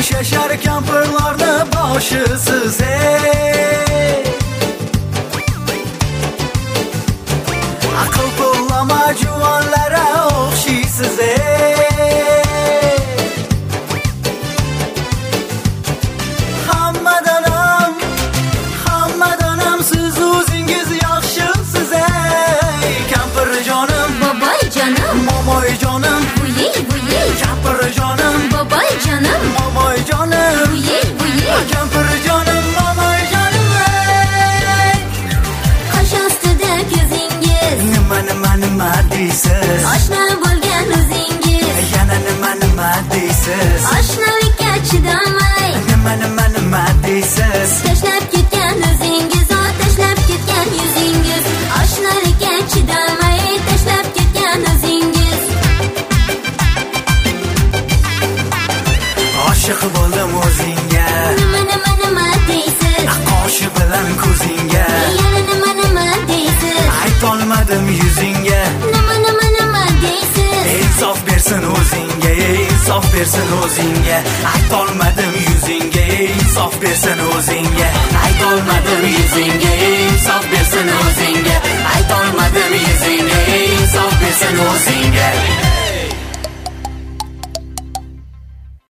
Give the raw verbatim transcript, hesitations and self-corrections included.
shashar kampirlarni boshisiz ey. Aql pullama juvonlara o'xshaysiz ey. Hammadan ham, hammadan ham siz o'zingiz yaxshisiz ey. Kampirjonim, boboyjonim, momoyjonim, buyey buyey, kampirjonim, boboyjonim, momoyjonim, buyey buyey, kampirjonim, momoyjonim ey. qosh ostida ko'zingiz, Nima nima nima deysiz? oshna bo'lgan o'zingiz, Yana nima nima deysiz? oshnalikka chidamay Nima nima nima deysiz? tashlab ketgan o'zingiz, o tashlab ketgan yuzingiz, oshnalikka chidamay tashlab ketgan o'zingiz. Oshiq bo'ldim o'zingga, Nima nima nima deysiz, qoshi bilan ko'zingga, yana nima nima deysiz, aytolmadim yuzingga. nima nima nima deysiz, Insof bersin o'zingga, insof bersin o'zingga. Aytolmadim yuzingga, insof bersin o'zingga. Aytolmadim yuzingga, insof bersin o'zingga. Aytolmadim yuzingga, insof bersin o'zingga.